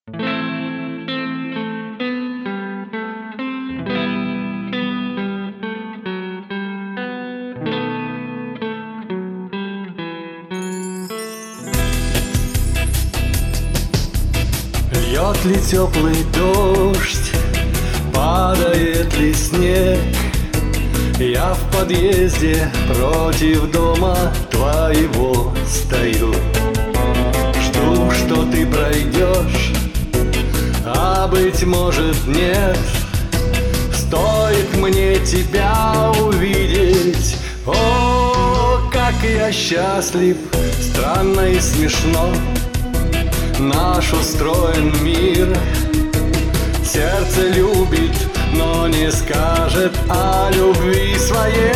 Льет ли теплый дождь, падает ли снег, я в подъезде против дома твоего стою. Жду, что ты пройдешь, а быть может нет. Стоит мне тебя увидеть, о, как я счастлив, странно и смешно. Наш устроен мир, сердце любит, но не скажет о любви своей.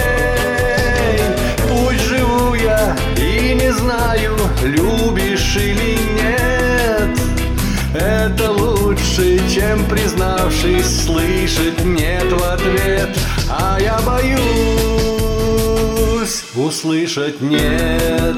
Пусть живу я и не знаю, любишь или нет. Это лучше, чем, признавшись, слышать нет в ответ. А я боюсь услышать нет.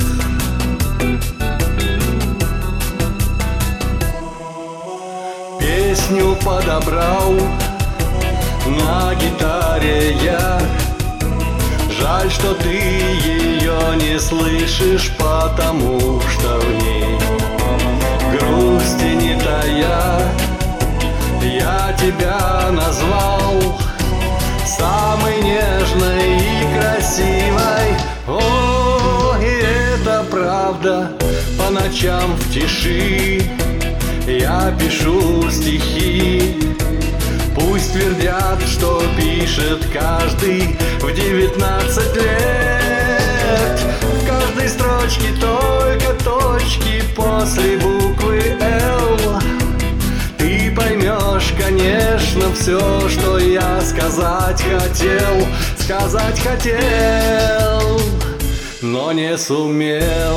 Песню подобрал на гитаре я. Жаль, что ты ее не слышишь, потому что в ней грусти не тая. Я тебя назвал самой нежной и красивой. О, и это правда, по ночам в тиши я пишу стихи. Пусть твердят, что пишет каждый в 19 лет. В каждой строчке только точки после буквы «Л». Ты поймешь, конечно, все, что я сказать хотел. Сказать хотел, но не сумел.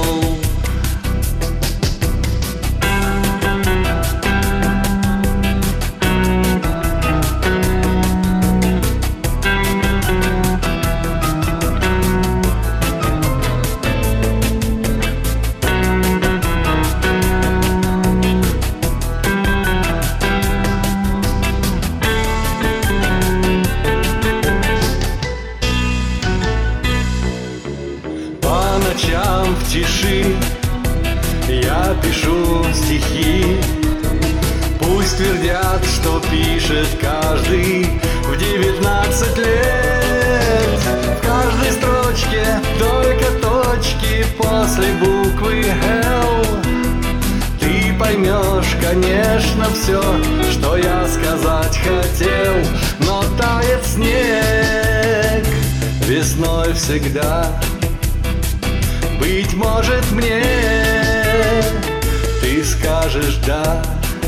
По ночам в тиши я пишу стихи. Пусть твердят, что пишет каждый в 19 лет. В каждой строчке только точки после буквы «Л». Ты поймешь, конечно, все, что я сказать хотел. Но тает снег весной всегда. Быть может, мне ты скажешь «да».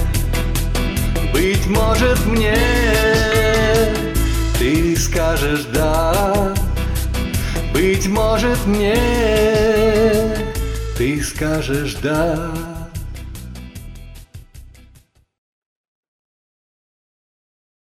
Быть может, мне ты скажешь «да». Быть может, мне ты скажешь «да».